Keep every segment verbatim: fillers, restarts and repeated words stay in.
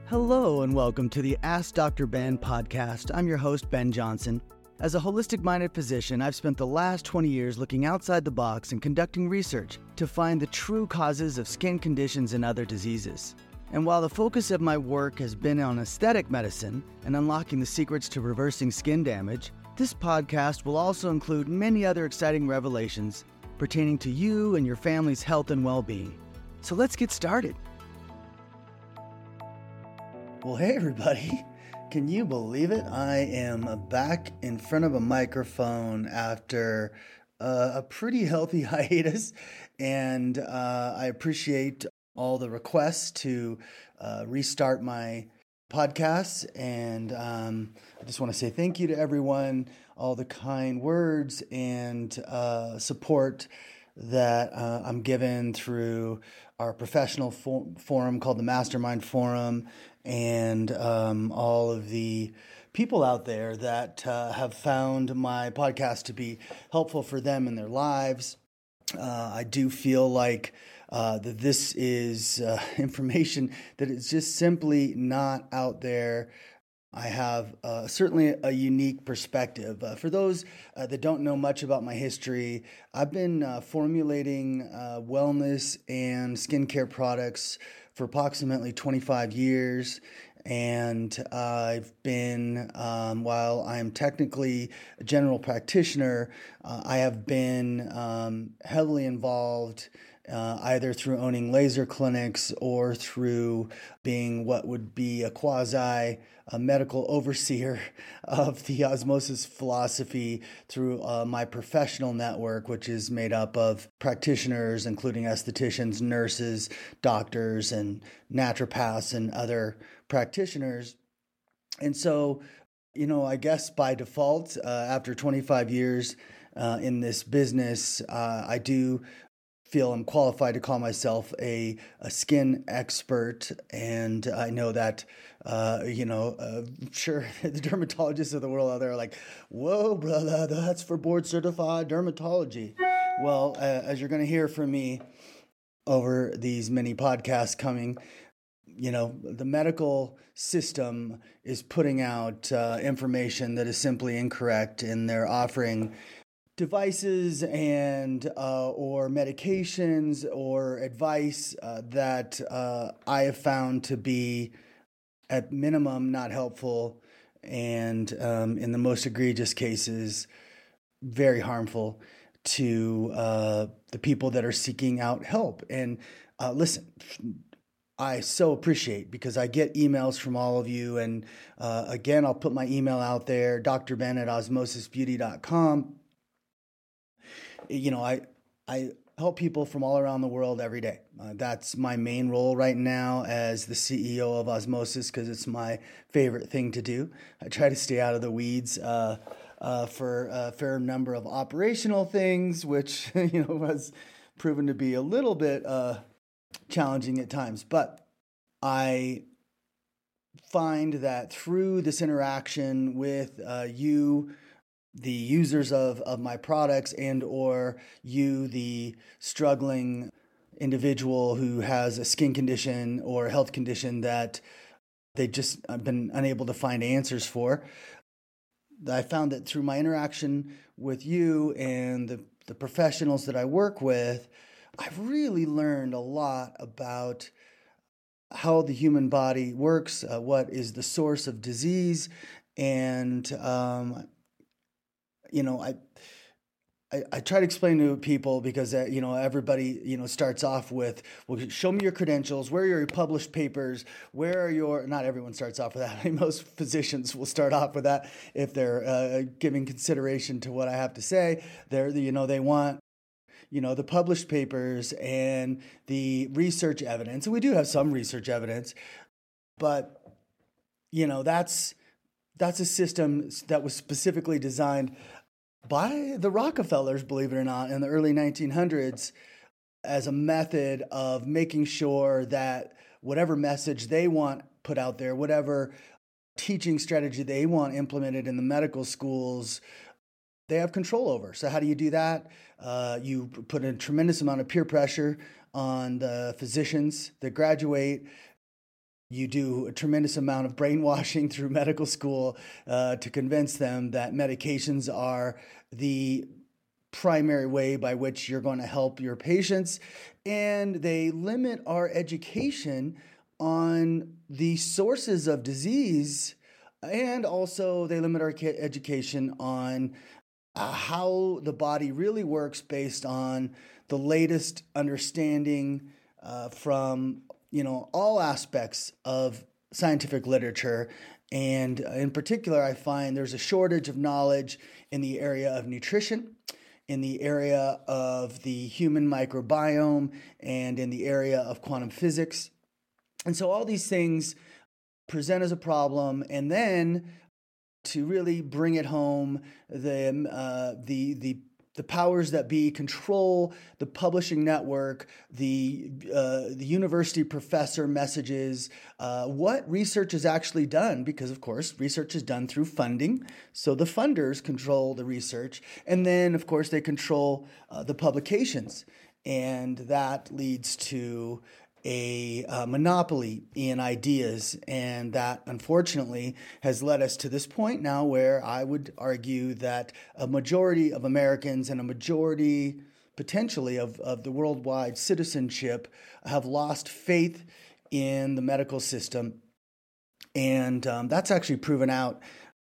Hello and welcome to the Ask Doctor Ben podcast. I'm your host, Ben Johnson. As a holistic-minded physician, I've spent the last twenty years looking outside the box and conducting research to find the true causes of skin conditions and other diseases. And while the focus of my work has been on aesthetic medicine and unlocking the secrets to reversing skin damage, this podcast will also include many other exciting revelations pertaining to you and your family's health and well-being. So let's get started. Well, hey everybody. Can you believe it? I am back in front of a microphone after uh, a pretty healthy hiatus, and uh, I appreciate all the requests to uh, restart my podcasts, and um, I just want to say thank you to everyone, all the kind words and uh, support that uh, I'm given through our professional for- forum called the Mastermind Forum, and um, all of the people out there that uh, have found my podcast to be helpful for them in their lives. Uh, I do feel like uh, that this is uh, information that is just simply not out there. I have uh, certainly a unique perspective. Uh, for those uh, that don't know much about my history, I've been uh, formulating uh, wellness and skincare products for approximately twenty-five years. And uh, I've been, um, while I am technically a general practitioner, uh, I have been um, heavily involved Uh, either through owning laser clinics or through being what would be a quasi a medical overseer of the osmosis philosophy through uh, my professional network, which is made up of practitioners, including estheticians, nurses, doctors, and naturopaths and other practitioners. And so, you know, I guess by default, uh, after twenty-five years uh, in this business, uh, I do feel I'm qualified to call myself a, a skin expert. And I know that, uh, you know, uh, sure, the dermatologists of the world out there are like, whoa, brother, that's for board certified dermatology. Well, uh, as you're going to hear from me over these many podcasts coming, you know, the medical system is putting out uh, information that is simply incorrect, and they're offering devices and uh, or medications or advice uh, that uh, I have found to be at minimum not helpful, and um, in the most egregious cases very harmful to uh, the people that are seeking out help. And uh, listen, I so appreciate, because I get emails from all of you, and uh, again, I'll put my email out there, d r ben at osmosis beauty dot com. You know, I I help people from all around the world every day. Uh, that's my main role right now as the C E O of Osmosis, because it's my favorite thing to do. I try to stay out of the weeds uh, uh, for a fair number of operational things, which, you know, has proven to be a little bit uh, challenging at times. But I find that through this interaction with uh, you, the users of, of my products, and or you, the struggling individual who has a skin condition or a health condition that they just have been unable to find answers for, I found that through my interaction with you and the, the professionals that I work with, I've really learned a lot about how the human body works, uh, what is the source of disease, and um, you know, I, I I try to explain to people, because uh, you know, everybody, you know, starts off with, well, show me your credentials, where are your published papers, where are your, not everyone starts off with that. I mean, most physicians will start off with that if they're uh, giving consideration to what I have to say. They're, you know, they want, you know, the published papers and the research evidence. And we do have some research evidence, but, you know, that's, that's a system that was specifically designed by the Rockefellers, believe it or not, in the early nineteen hundreds as a method of making sure that whatever message they want put out there, whatever teaching strategy they want implemented in the medical schools, they have control over. So how do you do that? Uh, you put a tremendous amount of peer pressure on the physicians that graduate. You do a tremendous amount of brainwashing through medical school uh, to convince them that medications are the primary way by which you're going to help your patients. And they limit our education on the sources of disease. And also, they limit our education on uh, how the body really works based on the latest understanding uh, from you know all aspects of scientific literature. And in particular, I find there's a shortage of knowledge in the area of nutrition, in the area of the human microbiome, and in the area of quantum physics. And so all these things present as a problem, and then to really bring it home, the uh, the the the powers that be control the publishing network, the uh, the university professor messages, uh, what research is actually done, because of course research is done through funding. So the funders control the research, and then of course they control uh, the publications, and that leads to a uh, monopoly in ideas. And that, unfortunately, has led us to this point now where I would argue that a majority of Americans and a majority, potentially, of, of the worldwide citizenship have lost faith in the medical system. And um, that's actually proven out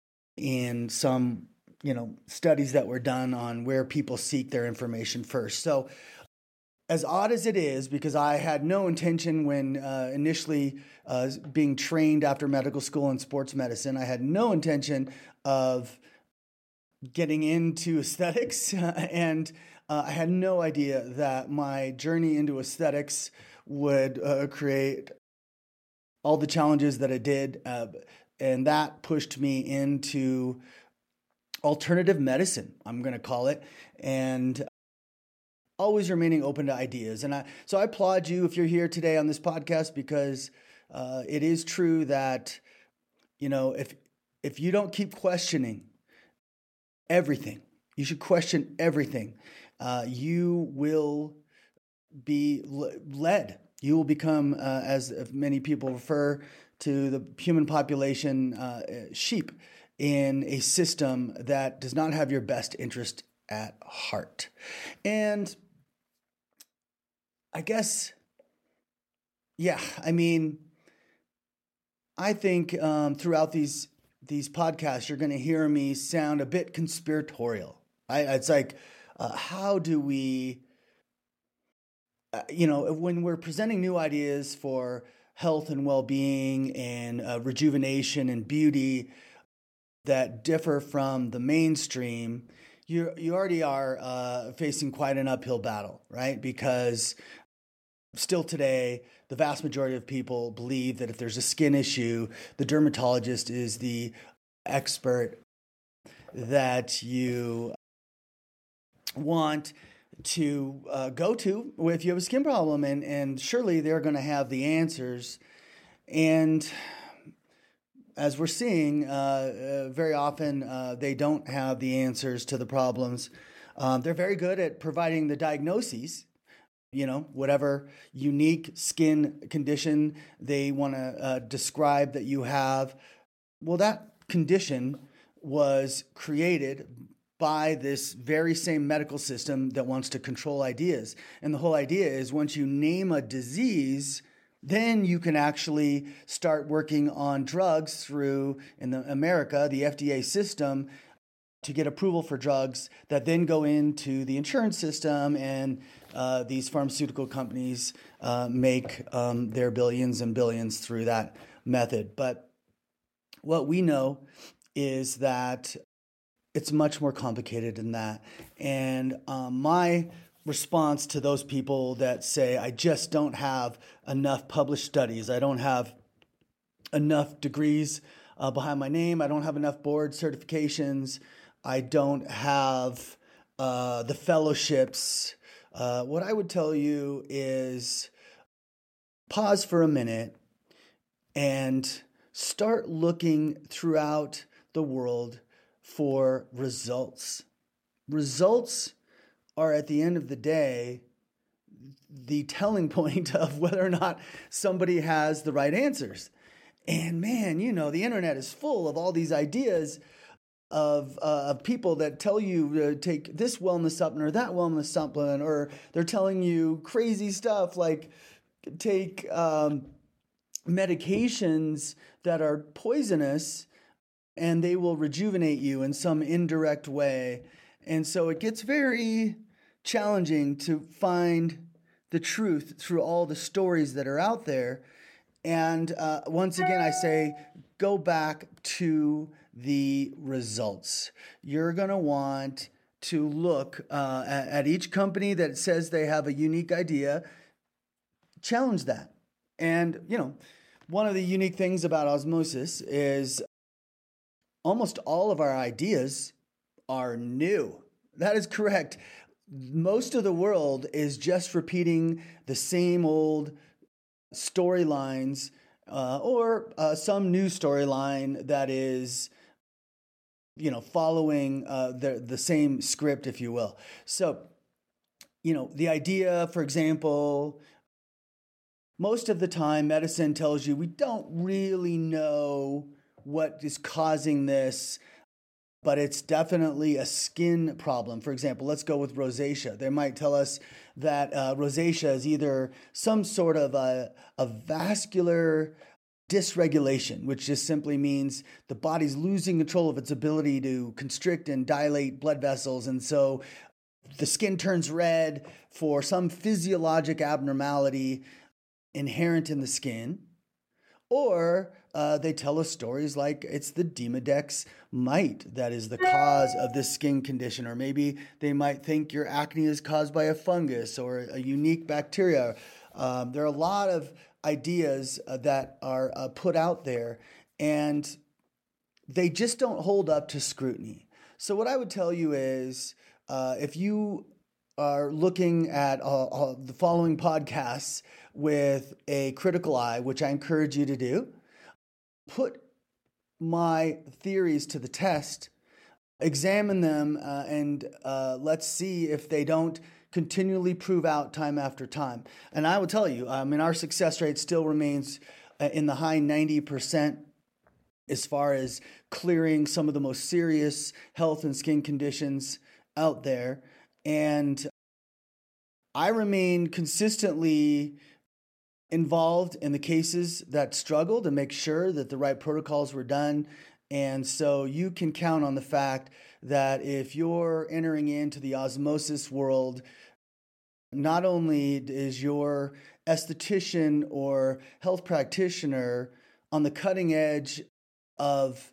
in some, you know, studies that were done on where people seek their information first. So, as odd as it is, because I had no intention when uh, initially uh, being trained after medical school in sports medicine, I had no intention of getting into aesthetics, and uh, I had no idea that my journey into aesthetics would uh, create all the challenges that it did, uh, and that pushed me into alternative medicine, I'm going to call it, and always remaining open to ideas. And I, so I applaud you if you're here today on this podcast, because uh, it is true that, you know, if if you don't keep questioning everything, you should question everything, uh, you will be led. You will become, uh, as many people refer to the human population, uh, sheep in a system that does not have your best interest at heart. And I guess, yeah, I mean, I think um, throughout these these podcasts, you're going to hear me sound a bit conspiratorial. I, it's like, uh, how do we, uh, you know, when we're presenting new ideas for health and well-being and uh, rejuvenation and beauty that differ from the mainstream, you you already are uh, facing quite an uphill battle, right? Because still today, the vast majority of people believe that if there's a skin issue, the dermatologist is the expert that you want to uh, go to if you have a skin problem. And, and surely they're going to have the answers. And as we're seeing, uh, uh, very often uh, they don't have the answers to the problems. Um, they're very good at providing the diagnoses. You know, whatever unique skin condition they want to uh, describe that you have. Well, that condition was created by this very same medical system that wants to control ideas. And the whole idea is once you name a disease, then you can actually start working on drugs through, in the America, the F D A system, to get approval for drugs that then go into the insurance system, and uh, these pharmaceutical companies uh, make um, their billions and billions through that method. But what we know is that it's much more complicated than that. And um, my response to those people that say, I just don't have enough published studies, I don't have enough degrees uh, behind my name, I don't have enough board certifications, I don't have uh, the fellowships. Uh, what I would tell you is pause for a minute and start looking throughout the world for results. Results are, at the end of the day, the telling point of whether or not somebody has the right answers. And man, you know, the internet is full of all these ideas of, uh, of people that tell you to take this wellness supplement or that wellness supplement, or they're telling you crazy stuff like take um, medications that are poisonous and they will rejuvenate you in some indirect way. And so it gets very challenging to find the truth through all the stories that are out there. And uh, once again, I say, go back to the results. You're going to want to look uh, at, at each company that says they have a unique idea, challenge that. And, you know, one of the unique things about osmosis is almost all of our ideas are new. That is correct. Most of the world is just repeating the same old storylines uh, or uh, some new storyline that is, you know, following uh, the, the same script, if you will. So, you know, the idea, for example, most of the time medicine tells you we don't really know what is causing this, but it's definitely a skin problem. For example, let's go with rosacea. They might tell us that uh, rosacea is either some sort of a, a vascular dysregulation, which just simply means the body's losing control of its ability to constrict and dilate blood vessels. And so the skin turns red for some physiologic abnormality inherent in the skin. Or uh, they tell us stories like it's the Demodex mite that is the cause of this skin condition. Or maybe they might think your acne is caused by a fungus or a unique bacteria. Um, there are a lot of ideas uh, that are uh, put out there, and they just don't hold up to scrutiny. So what I would tell you is uh, if you are looking at uh, uh, the following podcasts with a critical eye, which I encourage you to do, put my theories to the test, examine them, uh, and uh, let's see if they don't continually prove out time after time. And I will tell you, I mean, our success rate still remains uh, in the high ninety percent as far as clearing some of the most serious health and skin conditions out there. And I remain consistently involved in the cases that struggle to make sure that the right protocols were done. And so you can count on the fact that if you're entering into the osmosis world, not only is your esthetician or health practitioner on the cutting edge of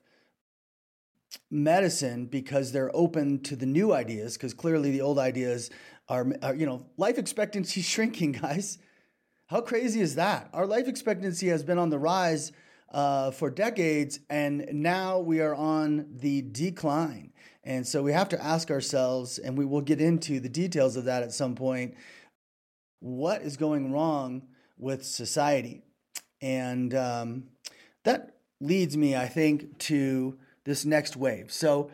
medicine because they're open to the new ideas, because clearly the old ideas are, are, you know, life expectancy shrinking, guys. How crazy is that? Our life expectancy has been on the rise uh, for decades, and now we are on the decline. And so we have to ask ourselves, and we will get into the details of that at some point, what is going wrong with society? And um, that leads me, I think, to this next wave. So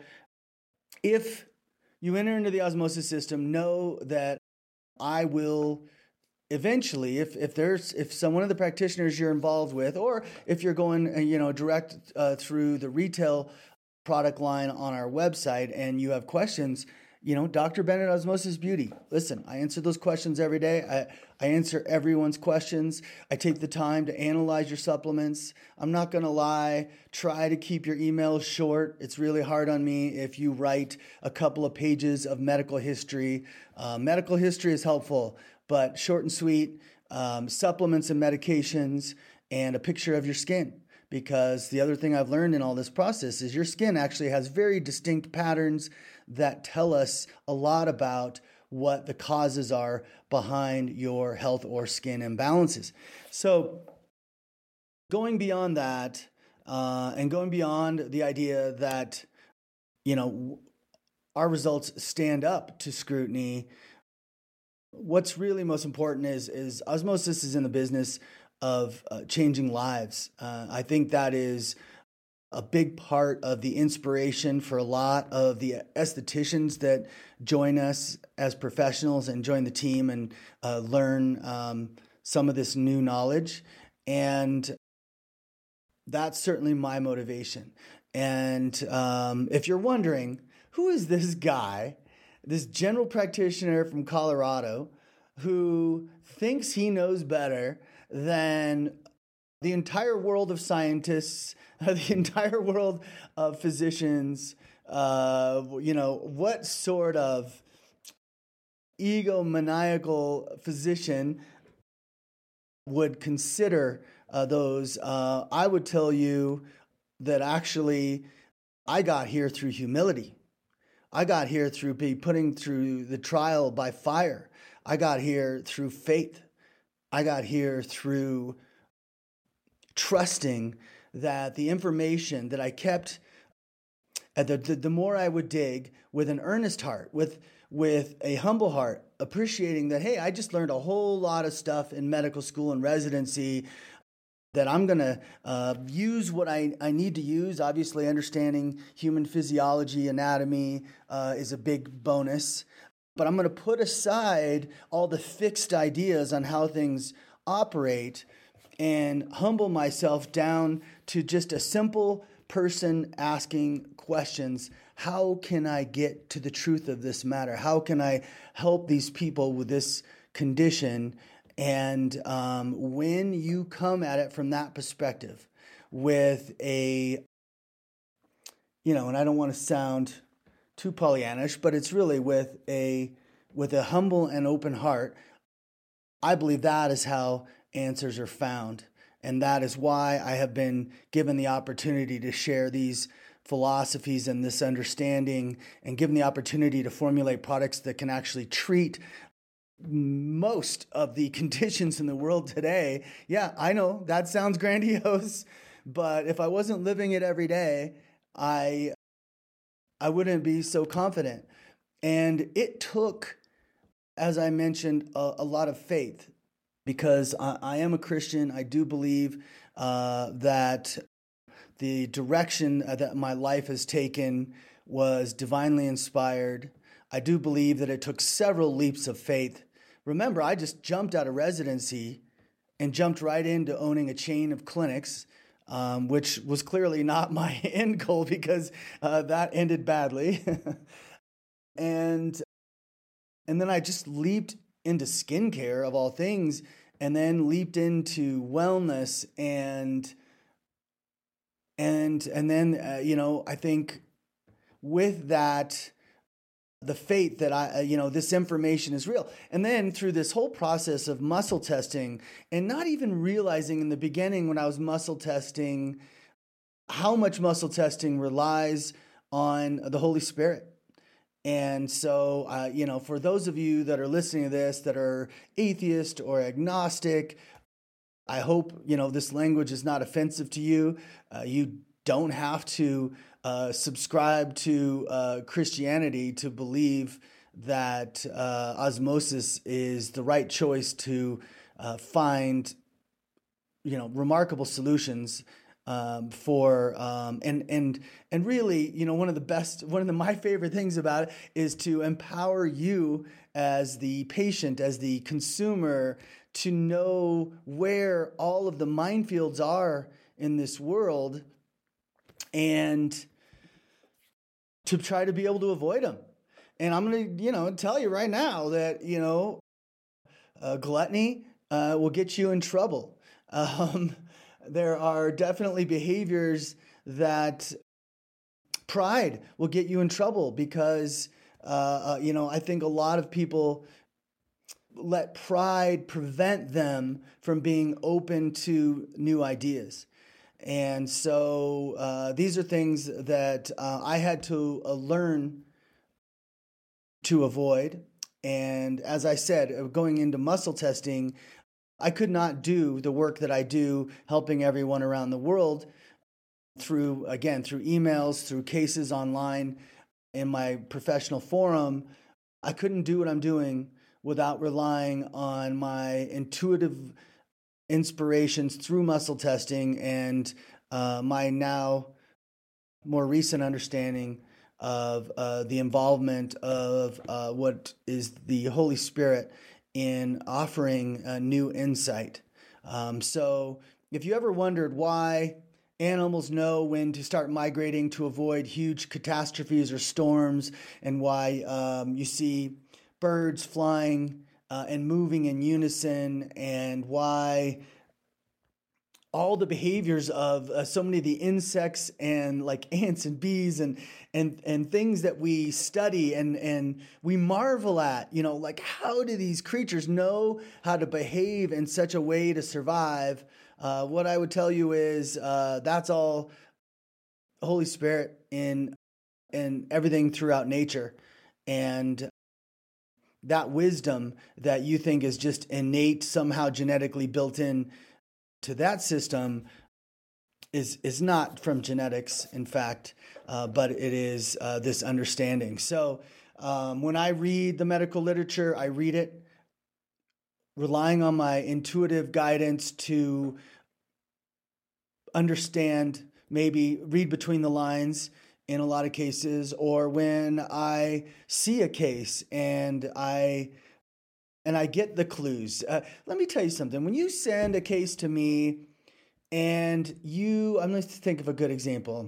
if you enter into the osmosis system, know that I will eventually, if if there's if some one of the practitioners you're involved with, or if you're going, uh, you know, direct uh, through the retail product line on our website, and you have questions, you know, Doctor Bennett Osmosis Beauty. Listen, I answer those questions every day. I I answer everyone's questions. I take the time to analyze your supplements. I'm not going to lie. Try to keep your emails short. It's really hard on me if you write a couple of pages of medical history. Uh, medical history is helpful, but short and sweet, um, supplements and medications, and a picture of your skin. Because the other thing I've learned in all this process is your skin actually has very distinct patterns that tell us a lot about what the causes are behind your health or skin imbalances. So going beyond that, uh, and going beyond the idea that, you know, our results stand up to scrutiny, what's really most important is, is osmosis is in the business of uh, changing lives. Uh, I think that is a big part of the inspiration for a lot of the estheticians that join us as professionals and join the team and uh, learn um, some of this new knowledge. And that's certainly my motivation. And um, if you're wondering, who is this guy, this general practitioner from Colorado, who thinks he knows better than the entire world of scientists, the entire world of physicians? Uh, you know, what sort of egomaniacal physician would consider uh, those? Uh, I would tell you that actually I got here through humility. I got here through be putting through the trial by fire. I got here through faith. I got here through trusting that the information that I kept, uh, the, the, the more I would dig with an earnest heart, with, with a humble heart, appreciating that, hey, I just learned a whole lot of stuff in medical school and residency, that I'm going to uh, use what I, I need to use. Obviously, understanding human physiology, anatomy uh, is a big bonus. But I'm going to put aside all the fixed ideas on how things operate and humble myself down to just a simple person asking questions. How can I get to the truth of this matter? How can I help these people with this condition? And um, when you come at it from that perspective with a, you know, and I don't want to sound too Pollyannish, but it's really with a with a humble and open heart, I believe that is how answers are found. And that is why I have been given the opportunity to share these philosophies and this understanding, and given the opportunity to formulate products that can actually treat most of the conditions in the world today. Yeah, I know that sounds grandiose, but if I wasn't living it every day, I I wouldn't be so confident. And it took, as I mentioned, a, a lot of faith, because I, I am a Christian. I do believe uh, that the direction that my life has taken was divinely inspired. I do believe that it took several leaps of faith. Remember, I just jumped out of residency and jumped right into owning a chain of clinics, um, which was clearly not my end goal, because uh, that ended badly. and and then I just leaped into skincare of all things, and then leaped into wellness, and and and then uh, you know, I think with that, the faith that I, you know, this information is real. And then through this whole process of muscle testing, and not even realizing in the beginning when I was muscle testing, how much muscle testing relies on the Holy Spirit. And so, uh, you know, for those of you that are listening to this that are atheist or agnostic, I hope, you know, this language is not offensive to you. Uh, you don't have to uh, subscribe to uh, Christianity to believe that uh, osmosis is the right choice to uh, find, you know, remarkable solutions um, for um, and and and really, you know, one of the best, one of the, my favorite things about it is to empower you as the patient, as the consumer, to know where all of the minefields are in this world, and to try to be able to avoid them. And I'm going to, you know, tell you right now that, you know, uh, gluttony uh, will get you in trouble. Um, there are definitely behaviors that pride will get you in trouble, because, uh, uh, you know, I think a lot of people let pride prevent them from being open to new ideas. And so uh, these are things that uh, I had to uh, learn to avoid. And as I said, going into muscle testing, I could not do the work that I do helping everyone around the world through, again, through emails, through cases online, in my professional forum. I couldn't do what I'm doing without relying on my intuitive inspirations through muscle testing and uh, my now more recent understanding of uh, the involvement of uh, what is the Holy Spirit in offering a new insight. Um, so if you ever wondered why animals know when to start migrating to avoid huge catastrophes or storms, and why um, you see birds flying uh, and moving in unison, and why all the behaviors of uh, so many of the insects and like ants and bees and and and things that we study and and we marvel at, you know, like how do these creatures know how to behave in such a way to survive? Uh, what I would tell you is uh, that's all Holy Spirit in in everything throughout nature, and that wisdom that you think is just innate, somehow genetically built in to that system is is not from genetics, in fact, uh, but it is uh, this understanding. So um, when I read the medical literature, I read it relying on my intuitive guidance to understand, maybe read between the lines in a lot of cases, or when I see a case and I and I get the clues. Uh, let me tell you something. When you send a case to me and you, I'm going to think of a good example,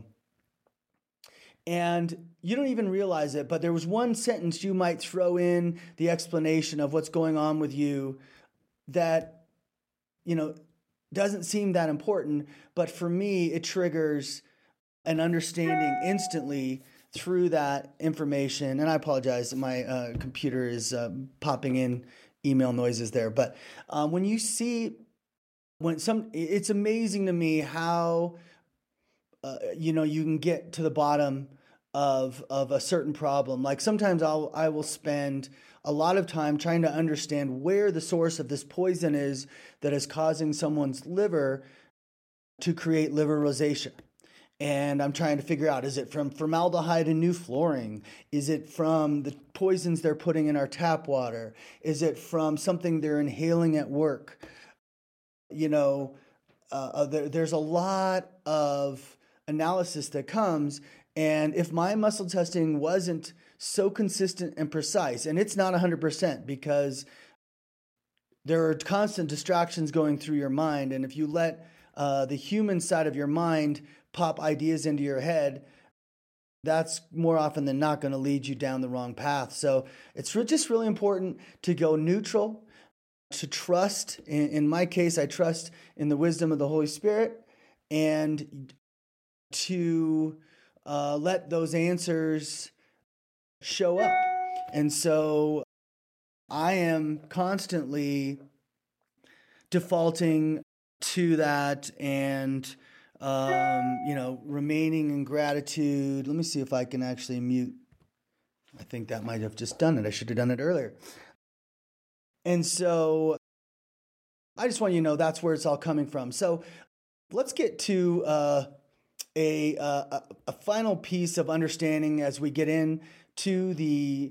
and you don't even realize it, but there was one sentence you might throw in the explanation of what's going on with you that, you know, doesn't seem that important, but for me, it triggers an understanding instantly through that information. And I apologize, my uh, computer is uh, popping in email noises there. But um, when you see, when some, it's amazing to me how, uh, you know, you can get to the bottom of of a certain problem. Like sometimes I'll I will spend a lot of time trying to understand where the source of this poison is that is causing someone's liver to create liver rosacea. And I'm trying to figure out, is it from formaldehyde and new flooring? Is it from the poisons they're putting in our tap water? Is it from something they're inhaling at work? You know, uh, there, there's a lot of analysis that comes. And if my muscle testing wasn't so consistent and precise, and it's not one hundred percent because there are constant distractions going through your mind. And if you let uh, the human side of your mind pop ideas into your head, that's more often than not going to lead you down the wrong path. So it's re- just really important to go neutral, to trust. In, in my case, I trust in the wisdom of the Holy Spirit, and to uh, let those answers show up. And so I am constantly defaulting to that and Um, you know, remaining in gratitude. Let me see if I can actually mute. I think that might have just done it. I should have done it earlier. And so I just want you to know that's where it's all coming from. So let's get to uh, a, uh, a final piece of understanding as we get into the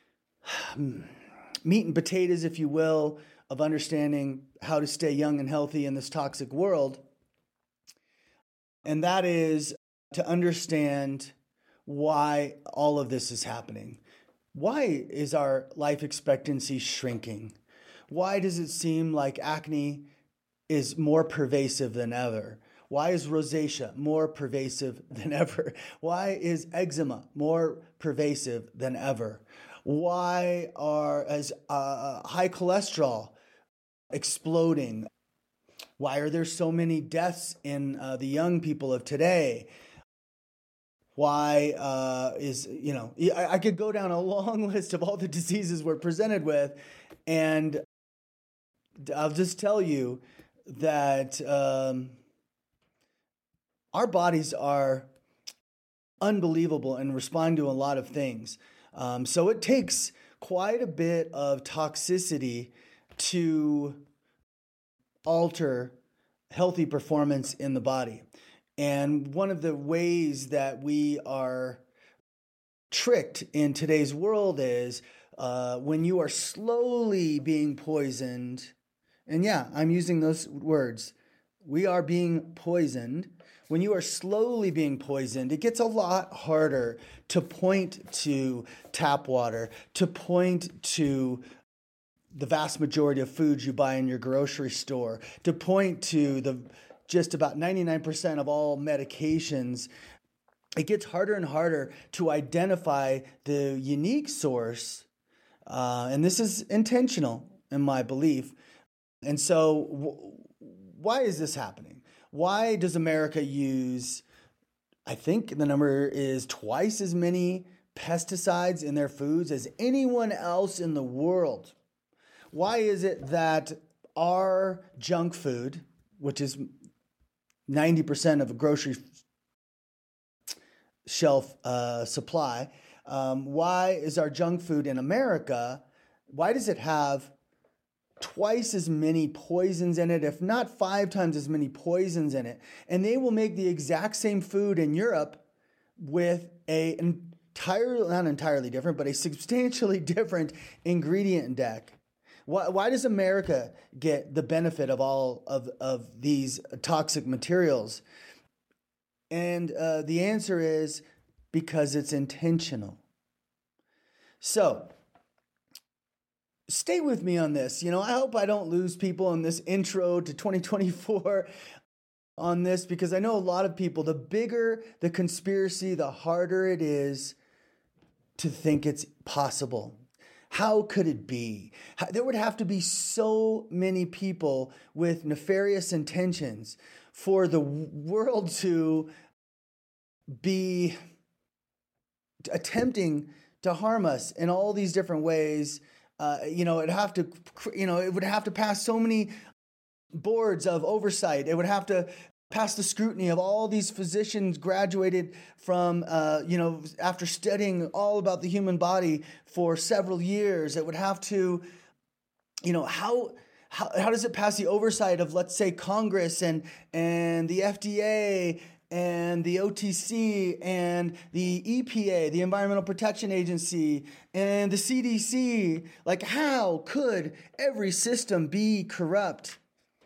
meat and potatoes, if you will, of understanding how to stay young and healthy in this toxic world. And that is to understand why all of this is happening. Why is our life expectancy shrinking? Why does it seem like acne is more pervasive than ever? Why is rosacea more pervasive than ever? Why is eczema more pervasive than ever? Why are as uh, high cholesterol exploding? Why are there so many deaths in uh, the young people of today? Why uh, is, you know, I, I could go down a long list of all the diseases we're presented with, and I'll just tell you that um, our bodies are unbelievable and respond to a lot of things. Um, so it takes quite a bit of toxicity to alter healthy performance in the body. And one of the ways that we are tricked in today's world is uh, when you are slowly being poisoned, and yeah, I'm using those words, we are being poisoned, when you are slowly being poisoned, it gets a lot harder to point to tap water, to point to the vast majority of foods you buy in your grocery store, to point to the just about ninety-nine percent of all medications. It gets harder and harder to identify the unique source, uh, and this is intentional in my belief. And so w- why is this happening? Why does America use, I think the number is twice as many pesticides in their foods as anyone else in the world? Why is it that our junk food, which is ninety percent of a grocery shelf uh, supply, um, why is our junk food in America, why does it have twice as many poisons in it, if not five times as many poisons in it? And they will make the exact same food in Europe with a entirely, not entirely different, but a substantially different ingredient deck. Why, why does America get the benefit of all of, of these toxic materials? And uh, the answer is because it's intentional. So, stay with me on this. You know, I hope I don't lose people in this intro to twenty twenty-four on this, because I know a lot of people, the bigger the conspiracy, the harder it is to think it's possible. How could it be? There would have to be so many people with nefarious intentions for the world to be attempting to harm us in all these different ways. Uh, you know, it'd have to, you know, it would have to pass so many boards of oversight. It would have to pass the scrutiny of all these physicians graduated from, uh, you know, after studying all about the human body for several years. It would have to, you know, how how how does it pass the oversight of, let's say, Congress and and the F D A and the O T C and the E P A, the Environmental Protection Agency, and the C D C? Like, how could every system be corrupt?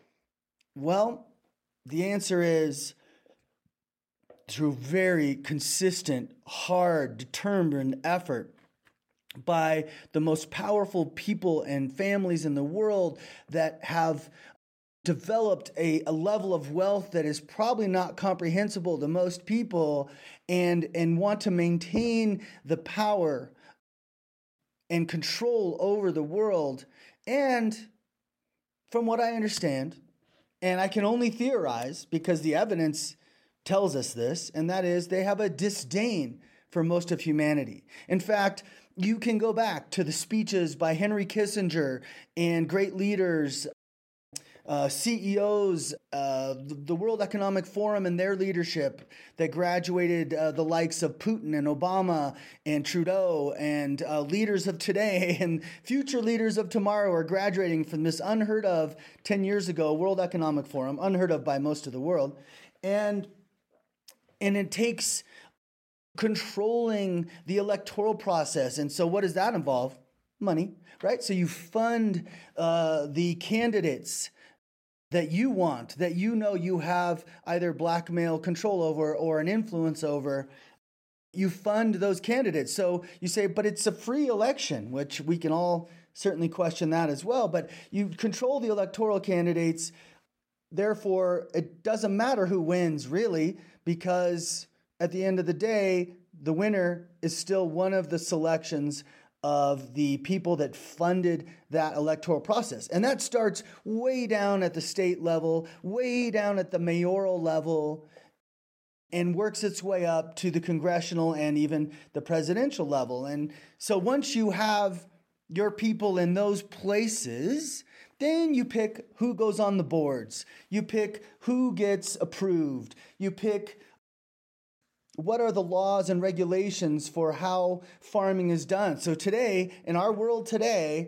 Well, the answer is through very consistent, hard, determined effort by the most powerful people and families in the world that have developed a, a level of wealth that is probably not comprehensible to most people, and, and want to maintain the power and control over the world. And from what I understand, and I can only theorize because the evidence tells us this, and that is they have a disdain for most of humanity. In fact, you can go back to the speeches by Henry Kissinger and great leaders, uh, C E Os, uh, the, the World Economic Forum and their leadership that graduated uh, the likes of Putin and Obama and Trudeau, and uh, leaders of today and future leaders of tomorrow are graduating from this unheard of ten years ago World Economic Forum, unheard of by most of the world. And, and it takes controlling the electoral process. And so what does that involve? Money, right? So you fund uh, the candidates that you want, that you know you have either blackmail control over or an influence over. You fund those candidates. So you say, but it's a free election, which we can all certainly question that as well. But you control the electoral candidates. Therefore, it doesn't matter who wins, really, because at the end of the day, the winner is still one of the selections of the people that funded that electoral process. And that starts way down at the state level, way down at the mayoral level, and works its way up to the congressional and even the presidential level. And so once you have your people in those places, then you pick who goes on the boards. You pick who gets approved. You pick what are the laws and regulations for how farming is done. So today, in our world today,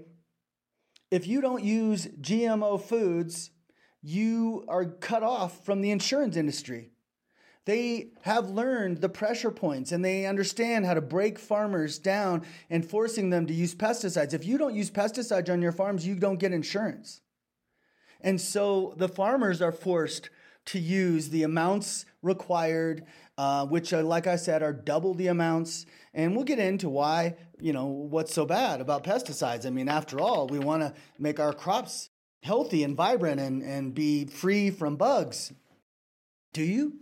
if you don't use G M O foods, you are cut off from the insurance industry. They have learned the pressure points and they understand how to break farmers down and forcing them to use pesticides. If you don't use pesticides on your farms, you don't get insurance. And so the farmers are forced to use the amounts required, uh, which, uh, like I said, are double the amounts. And we'll get into why, you know, what's so bad about pesticides. I mean, after all, we want to make our crops healthy and vibrant and, and be free from bugs. Do you?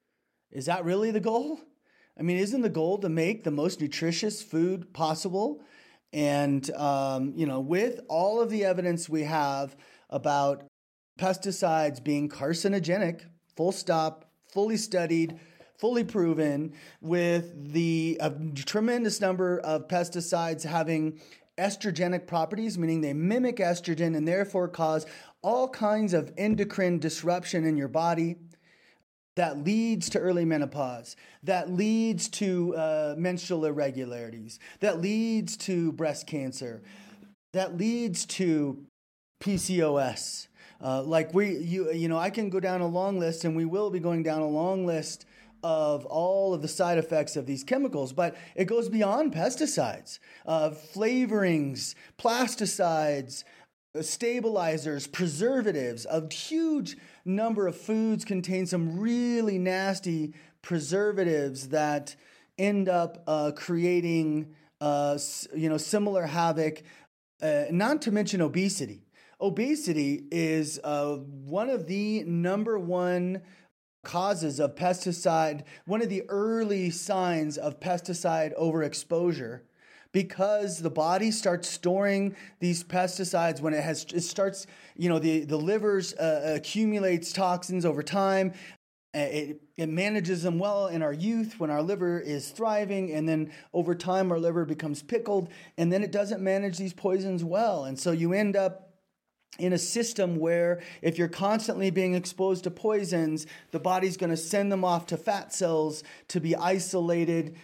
Is that really the goal? I mean, isn't the goal to make the most nutritious food possible? And, um, you know, with all of the evidence we have about pesticides being carcinogenic, full stop, fully studied, fully proven, with the uh, tremendous number of pesticides having estrogenic properties, meaning they mimic estrogen and therefore cause all kinds of endocrine disruption in your body, that leads to early menopause, that leads to uh, menstrual irregularities, that leads to breast cancer, that leads to P C O S. Uh, like we, you, you know, I can go down a long list, and we will be going down a long list of all of the side effects of these chemicals, but it goes beyond pesticides, uh, flavorings, plasticides, stabilizers, preservatives. A huge number of foods contain some really nasty preservatives that end up uh, creating, uh, you know, similar havoc. Uh, not to mention obesity. Obesity is uh, one of the number one causes of pesticide, one of the early signs of pesticide overexposure, because the body starts storing these pesticides when it has, it starts, you know, the, the livers uh, accumulates toxins over time. It, it manages them well in our youth when our liver is thriving, and then over time our liver becomes pickled, and then it doesn't manage these poisons well. And so you end up in a system where if you're constantly being exposed to poisons, the body's going to send them off to fat cells to be isolated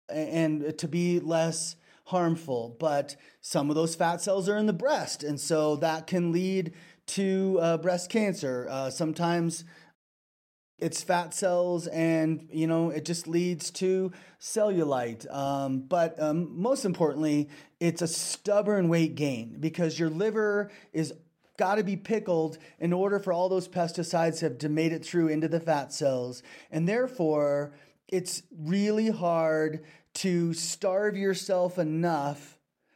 and to be less harmful. But some of those fat cells are in the breast, and so that can lead to uh, breast cancer. Uh, sometimes it's fat cells, and you know it just leads to cellulite. Um, but um, most importantly, it's a stubborn weight gain, because your liver is got to be pickled in order for all those pesticides have to made it through into the fat cells. And therefore, it's really hard to starve yourself enough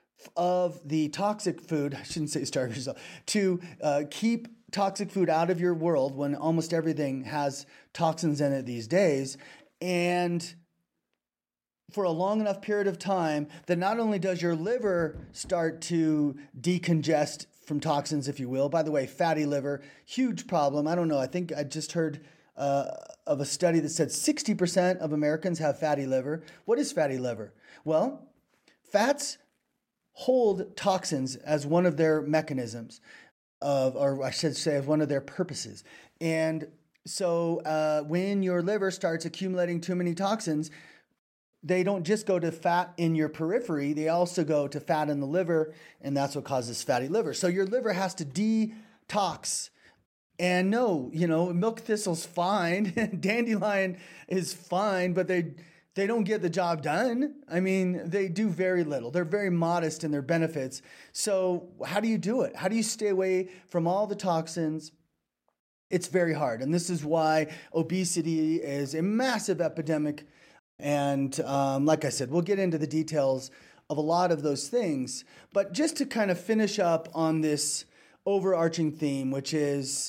of the toxic food. I shouldn't say starve yourself, to uh, keep toxic food out of your world when almost everything has toxins in it these days. And for a long enough period of time that not only does your liver start to decongest from toxins, if you will. By the way, fatty liver, huge problem. I don't know. I think I just heard uh, of a study that said sixty percent of Americans have fatty liver. What is fatty liver? Well, fats hold toxins as one of their mechanisms of, or I should say, as one of their purposes. And so uh, when your liver starts accumulating too many toxins, they don't just go to fat in your periphery, they also go to fat in the liver, and that's what causes fatty liver. So your liver has to detox. And no, you know, milk thistle's fine, dandelion is fine, but they they don't get the job done. I mean, they do very little. They're very modest in their benefits. So how do you do it? How do you stay away from all the toxins? It's very hard. And this is why obesity is a massive epidemic. And um, like I said, we'll get into the details of a lot of those things. But just to kind of finish up on this overarching theme, which is,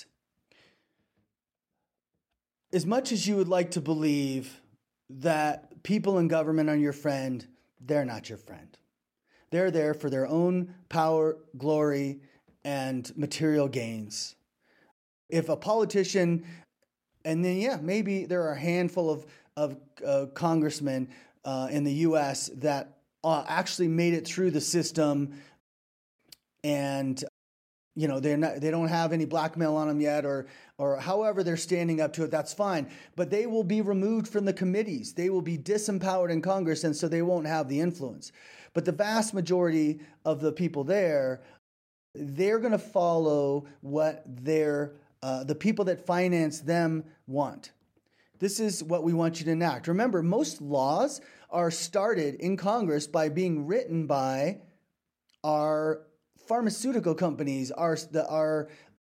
as much as you would like to believe that people in government are your friend, they're not your friend. They're there for their own power, glory, and material gains. If a politician, and then, yeah, maybe there are a handful of of uh, congressmen uh, in the U S that uh, actually made it through the system, and you know they're not, they don't have any blackmail on them yet, or or however they're standing up to it. That's fine, but they will be removed from the committees. They will be disempowered in Congress, and so they won't have the influence. But the vast majority of the people there, they're going to follow what their uh, the people that finance them want. This is what we want you to enact. Remember, most laws are started in Congress by being written by our pharmaceutical companies, our, the, our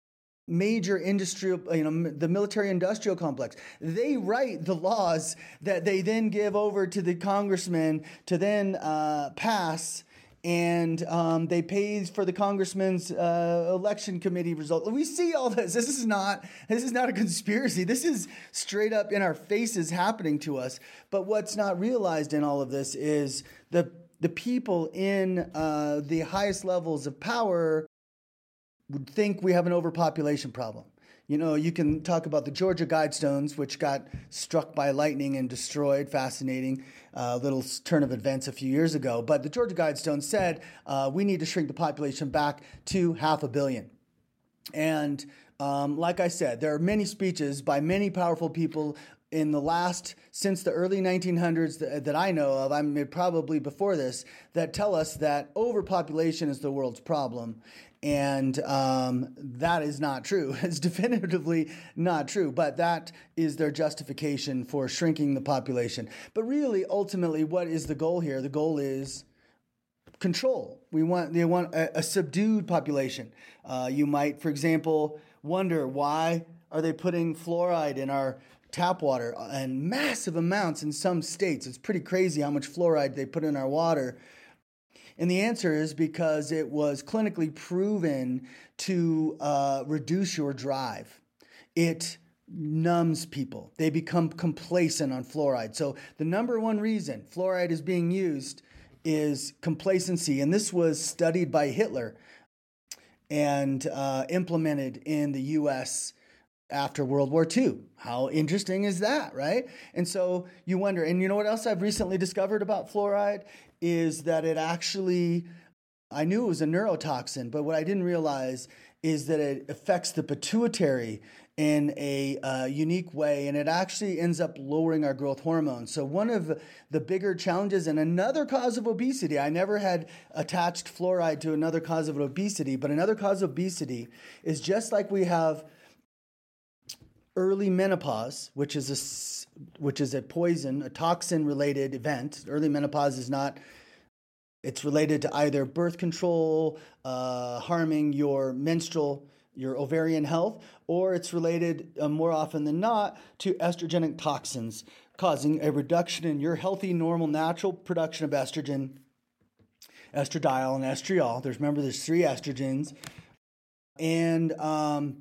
major industrial, you know, the military industrial complex. They write the laws that they then give over to the congressman to then uh, pass. And um, they pay for the congressman's uh, election committee result. We see all this. This is not this is not a conspiracy. This is straight up in our faces happening to us. But what's not realized in all of this is the the people in uh, the highest levels of power would think we have an overpopulation problem. You know, you can talk about the Georgia Guidestones, which got struck by lightning and destroyed. Fascinating uh, little turn of events a few years ago. But the Georgia Guidestones said uh, we need to shrink the population back to half a billion. And um, like I said, there are many speeches by many powerful people in the last, since the early nineteen hundreds that, that I know of, I mean, probably before this, that tell us that overpopulation is the world's problem. And um, that is not true. It's definitively not true. But that is their justification for shrinking the population. But really, ultimately, what is the goal here? The goal is control. We want they want a, a subdued population. Uh, you might, for example, wonder why are they putting fluoride in our tap water and massive amounts in some states. It's pretty crazy how much fluoride they put in our water. And the answer is because it was clinically proven to uh, reduce your drive. It numbs people. They become complacent on fluoride. So the number one reason fluoride is being used is complacency. And this was studied by Hitler and uh, implemented in the U S after World War Two. How interesting is that, right? And so you wonder, and you know what else I've recently discovered about fluoride is that it actually, I knew it was a neurotoxin, but what I didn't realize is that it affects the pituitary in a uh, unique way, and it actually ends up lowering our growth hormones. So one of the bigger challenges and another cause of obesity, I never had attached fluoride to another cause of obesity, but another cause of obesity is just like we have early menopause, which is a which is a poison, a toxin-related event. Early menopause is not. It's related to either birth control, uh, harming your menstrual, your ovarian health, or it's related uh, more often than not to estrogenic toxins, causing a reduction in your healthy, normal, natural production of estrogen, estradiol, and estriol. There's remember there's three estrogens, and um,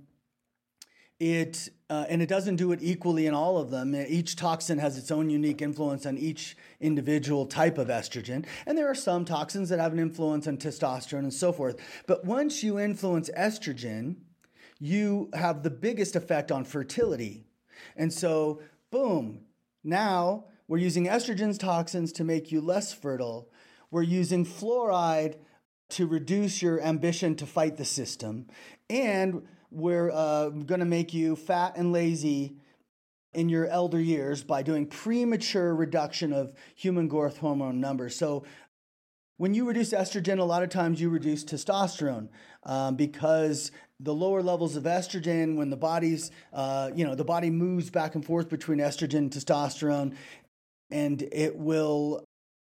it. Uh, and it doesn't do it equally in all of them. Each toxin has its own unique influence on each individual type of estrogen. And there are some toxins that have an influence on testosterone and so forth. But once you influence estrogen, you have the biggest effect on fertility. And so, boom, now we're using estrogen's toxins to make you less fertile. We're using fluoride to reduce your ambition to fight the system. And we're uh, going to make you fat and lazy in your elder years by doing premature reduction of human growth hormone numbers. So when you reduce estrogen, a lot of times you reduce testosterone um, because the lower levels of estrogen, when the body's, uh, you know, the body moves back and forth between estrogen and testosterone, and it will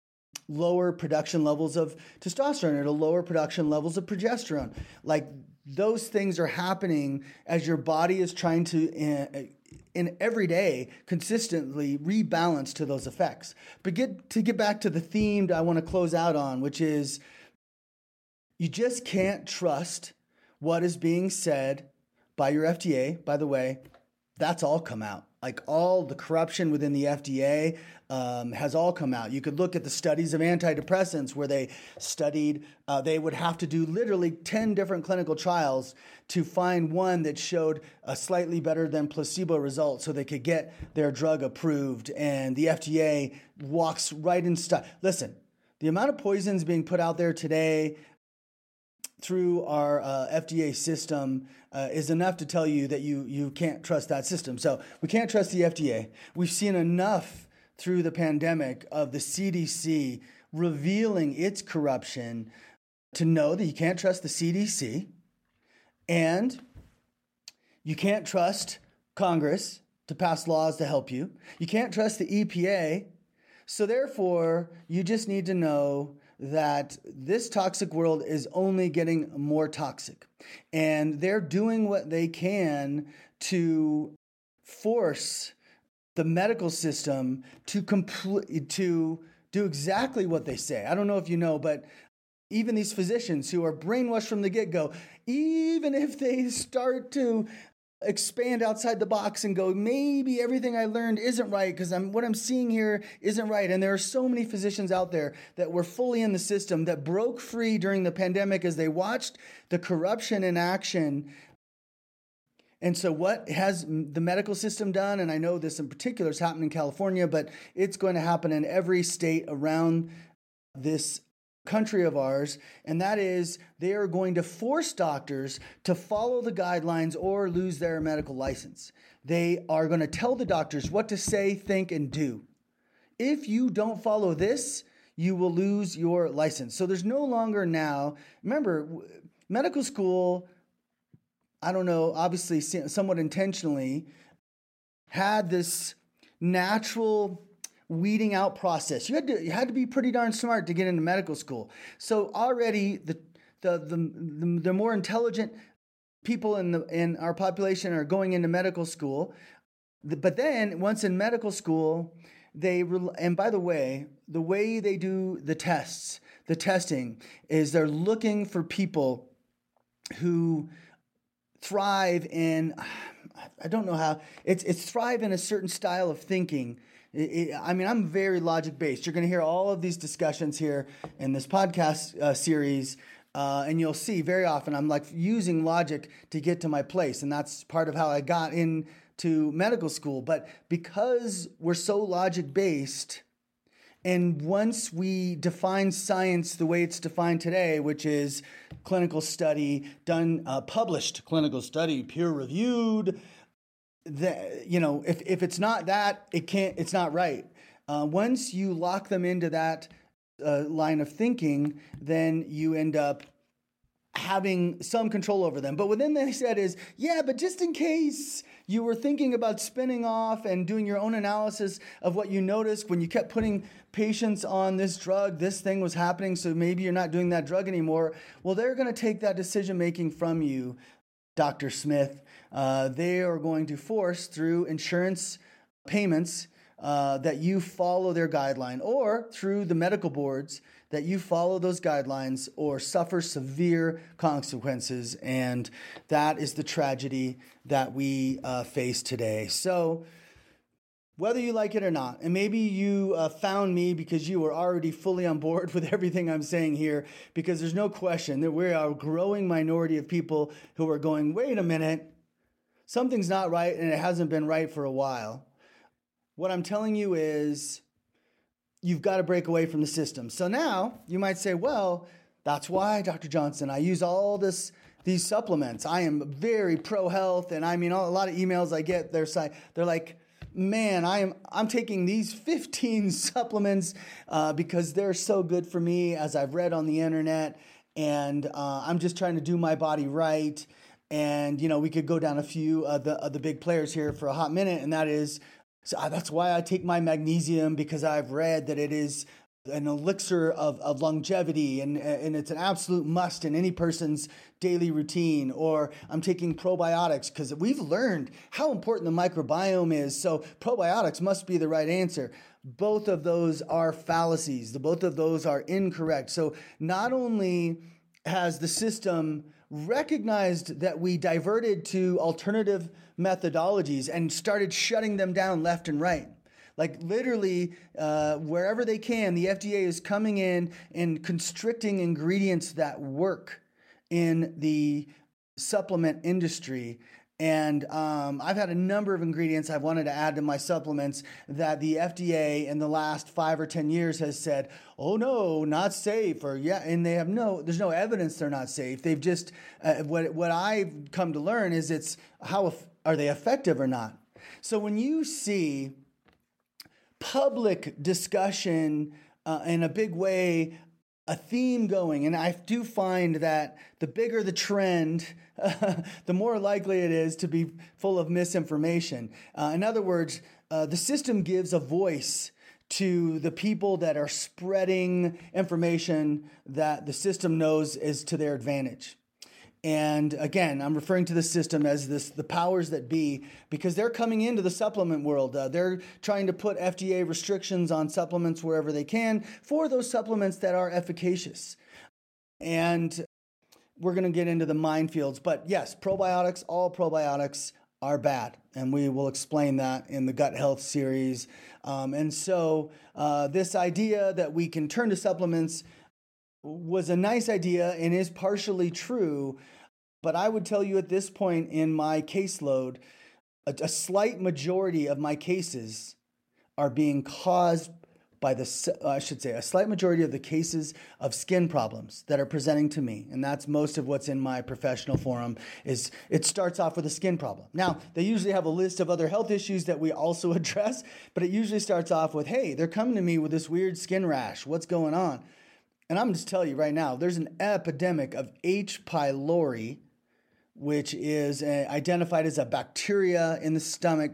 lower production levels of testosterone. It'll lower production levels of progesterone. Like those things are happening as your body is trying to, in, in every day, consistently rebalance to those effects. But get to get back to the theme that I want to close out on, which is you just can't trust what is being said by your F D A. By the way, that's all come out. Like all the corruption within the F D A um, has all come out. You could look at the studies of antidepressants where they studied, uh, they would have to do literally ten different clinical trials to find one that showed a slightly better than placebo result so they could get their drug approved. And the F D A walks right in style. Listen, the amount of poisons being put out there today through our uh, F D A system uh, is enough to tell you that you you can't trust that system. So we can't trust the F D A. We've seen enough through the pandemic of the C D C revealing its corruption to know that you can't trust the C D C, and you can't trust Congress to pass laws to help you. You can't trust the E P A. So therefore, you just need to know that this toxic world is only getting more toxic. And they're doing what they can to force the medical system to complete, to do exactly what they say. I don't know if you know, but even these physicians who are brainwashed from the get-go, even if they start to expand outside the box and go, maybe everything I learned isn't right because I'm what I'm seeing here isn't right. And there are so many physicians out there that were fully in the system that broke free during the pandemic as they watched the corruption in action. And so what has the medical system done? And I know this in particular is happening in California, but it's going to happen in every state around this country of ours, and that is they are going to force doctors to follow the guidelines or lose their medical license. They are going to tell the doctors what to say, think, and do. If you don't follow this, you will lose your license. So there's no longer now, remember, medical school, I don't know, obviously somewhat intentionally, had this natural weeding out process. You had to you had to be pretty darn smart to get into medical school. So already the the the, the, the more intelligent people in the in our population are going into medical school. But then once in medical school, they and by the way, the way they do the tests, the testing is they're looking for people who thrive in, I don't know how, it's it's thrive in a certain style of thinking. It, it, I mean, I'm very logic-based. You're going to hear all of these discussions here in this podcast uh, series, uh, and you'll see very often I'm like using logic to get to my place, and that's part of how I got into medical school. But because we're so logic-based, and once we define science the way it's defined today, which is clinical study, done, uh, published clinical study, peer-reviewed, the, you know, if, if it's not that, it can't, it's not right. Uh, once you lock them into that uh, line of thinking, then you end up having some control over them. But what then they said is, yeah, but just in case you were thinking about spinning off and doing your own analysis of what you noticed when you kept putting patients on this drug, this thing was happening, so maybe you're not doing that drug anymore. Well, they're going to take that decision-making from you, Doctor Smith. Uh, they are going to force through insurance payments uh, that you follow their guideline, or through the medical boards that you follow those guidelines or suffer severe consequences. And that is the tragedy that we uh, face today. So whether you like it or not, and maybe you uh, found me because you were already fully on board with everything I'm saying here, because there's no question that we are a growing minority of people who are going, wait a minute, something's not right and it hasn't been right for a while. What I'm telling you is you've got to break away from the system. So now you might say, well, that's why, Doctor Johnson, I use all this these supplements. I am very pro-health, and I mean, a lot of emails I get, they're, they're like, man, I am, I'm taking these fifteen supplements uh, because they're so good for me, as I've read on the internet, and uh, I'm just trying to do my body right. And, you know, we could go down a few of the, of the big players here for a hot minute, and that is, so that's why I take my magnesium, because I've read that it is an elixir of, of longevity, and, and it's an absolute must in any person's daily routine. Or I'm taking probiotics because we've learned how important the microbiome is, so probiotics must be the right answer. Both of those are fallacies. The both of those are incorrect. So not only has the system recognized that we diverted to alternative methodologies and started shutting them down left and right. Like literally, uh, wherever they can, the F D A is coming in and constricting ingredients that work in the supplement industry. And um, I've had a number of ingredients I've wanted to add to my supplements that the F D A in the last five or ten years has said, oh no, not safe, or yeah, and they have no, there's no evidence they're not safe. They've just, uh, what what I've come to learn is it's how, are they effective or not? So when you see public discussion uh, in a big way, a theme going, and I do find that the bigger the trend, uh, the more likely it is to be full of misinformation. Uh, in other words, uh, the system gives a voice to the people that are spreading information that the system knows is to their advantage. And again, I'm referring to the system as this, the powers that be, because they're coming into the supplement world. Uh, they're trying to put F D A restrictions on supplements wherever they can for those supplements that are efficacious. And we're going to get into the minefields. But yes, probiotics, all probiotics are bad. And we will explain that in the gut health series. Um, and so uh, this idea that we can turn to supplements was a nice idea and is partially true, but I would tell you at this point in my caseload, a, a slight majority of my cases are being caused by the, uh, I should say, a slight majority of the cases of skin problems that are presenting to me. And that's most of what's in my professional forum is it starts off with a skin problem. Now, they usually have a list of other health issues that we also address, but it usually starts off with, hey, they're coming to me with this weird skin rash. What's going on? And I'm just telling you right now, there's an epidemic of H. pylori, which is a, identified as a bacteria in the stomach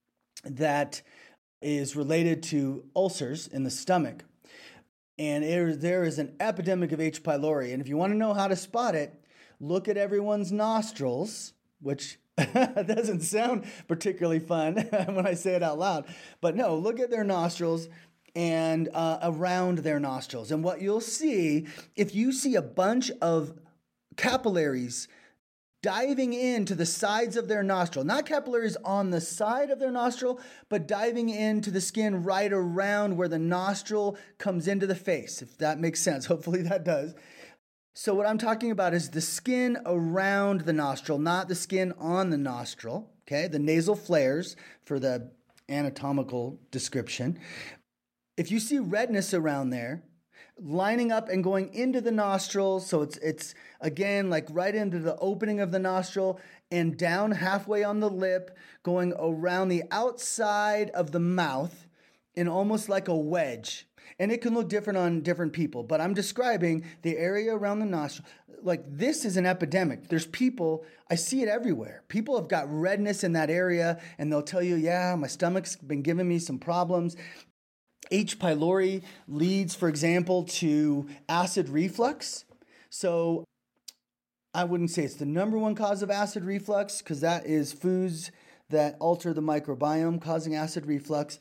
that is related to ulcers in the stomach. And it, there is an epidemic of H. pylori. And if you want to know how to spot it, look at everyone's nostrils, which doesn't sound particularly fun when I say it out loud. But no, look at their nostrils and uh, around their nostrils. And what you'll see, if you see a bunch of capillaries diving into the sides of their nostril, not capillaries on the side of their nostril, but diving into the skin right around where the nostril comes into the face, if that makes sense. Hopefully that does. So what I'm talking about is the skin around the nostril, not the skin on the nostril, okay? The nasal flares for the anatomical description. If you see redness around there, lining up and going into the nostril, so it's it's again like right into the opening of the nostril and down halfway on the lip, going around the outside of the mouth in almost like a wedge. And it can look different on different people, but I'm describing the area around the nostril. Like this is an epidemic. There's people, I see it everywhere. People have got redness in that area and they'll tell you, yeah, my stomach's been giving me some problems. H. pylori leads, for example, to acid reflux. So I wouldn't say it's the number one cause of acid reflux because that is foods that alter the microbiome causing acid reflux.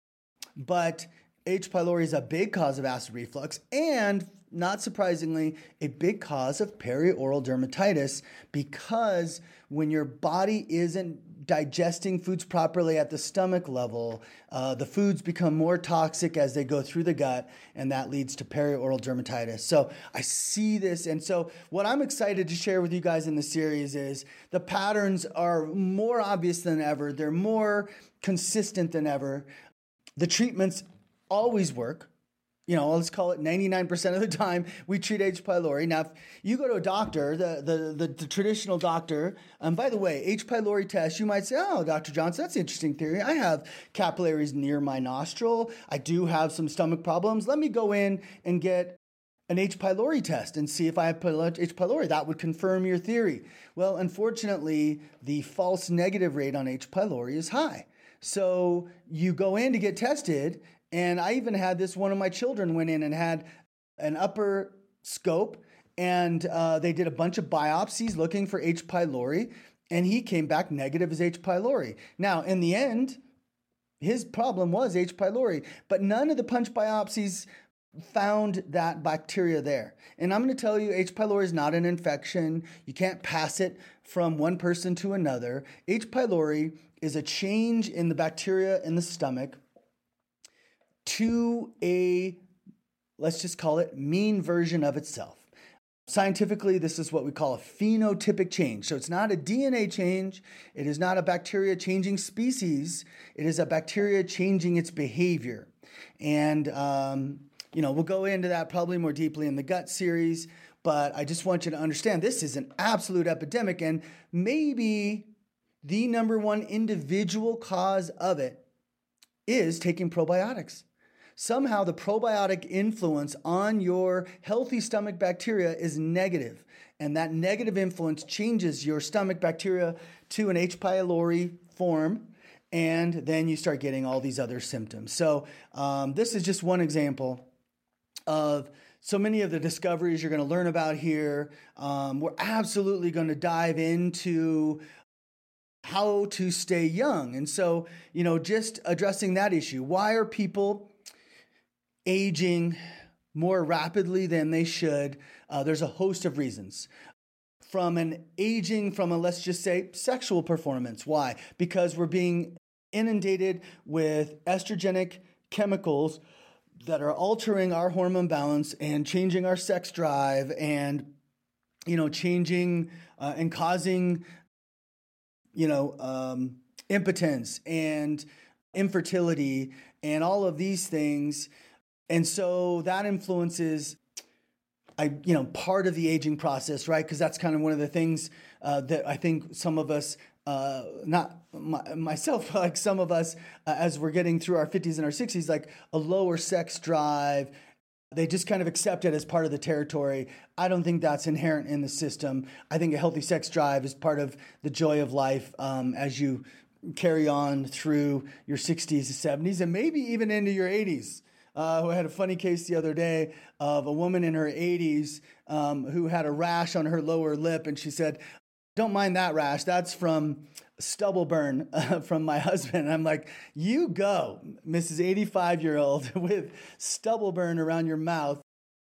But H. pylori is a big cause of acid reflux and, not surprisingly, a big cause of perioral dermatitis because when your body isn't digesting foods properly at the stomach level, uh, the foods become more toxic as they go through the gut, and that leads to perioral dermatitis. So I see this, and so what I'm excited to share with you guys in the series is the patterns are more obvious than ever. They're more consistent than ever. The treatments always work. You know, let's call it ninety-nine percent of the time we treat H. pylori. Now, if you go to a doctor, the, the, the, the traditional doctor, and um, by the way, H. pylori test, you might say, oh, Doctor Johnson, that's an interesting theory. I have capillaries near my nostril. I do have some stomach problems. Let me go in and get an H. pylori test and see if I have H. pylori. That would confirm your theory. Well, unfortunately, the false negative rate on H. pylori is high. So you go in to get tested. And I even had this, one of my children went in and had an upper scope and uh, they did a bunch of biopsies looking for H. pylori and he came back negative as H. pylori. Now, in the end, his problem was H. pylori, but none of the punch biopsies found that bacteria there. And I'm going to tell you, H. pylori is not an infection. You can't pass it from one person to another. H. pylori is a change in the bacteria in the stomach to a, let's just call it, mean version of itself. Scientifically, this is what we call a phenotypic change. So it's not a D N A change. It is not a bacteria changing species. It is a bacteria changing its behavior. And, um, you know, we'll go into that probably more deeply in the gut series, but I just want you to understand this is an absolute epidemic and maybe the number one individual cause of it is taking probiotics. Somehow the probiotic influence on your healthy stomach bacteria is negative, and that negative influence changes your stomach bacteria to an H. pylori form, and then you start getting all these other symptoms. So um, this is just one example of so many of the discoveries you're going to learn about here. Um, we're absolutely going to dive into how to stay young. And so, you know, just addressing that issue. Why are people aging more rapidly than they should? Uh, there's a host of reasons. From an aging, from a, let's just say, sexual performance. Why? Because we're being inundated with estrogenic chemicals that are altering our hormone balance and changing our sex drive and, you know, changing uh, and causing, you know, um, impotence and infertility and all of these things. And so that influences, I, you know, part of the aging process, right? Because that's kind of one of the things uh, that I think some of us, uh, not my, myself, like some of us, uh, as we're getting through our fifties and our sixties, like a lower sex drive, they just kind of accept it as part of the territory. I don't think that's inherent in the system. I think a healthy sex drive is part of the joy of life um, as you carry on through your sixties and seventies and maybe even into your eighties. Uh, who had a funny case the other day of a woman in her eighties um, who had a rash on her lower lip. And she said, "Don't mind that rash. That's from stubble burn uh, from my husband." And I'm like, you go, Missus eighty-five-year-old with stubble burn around your mouth.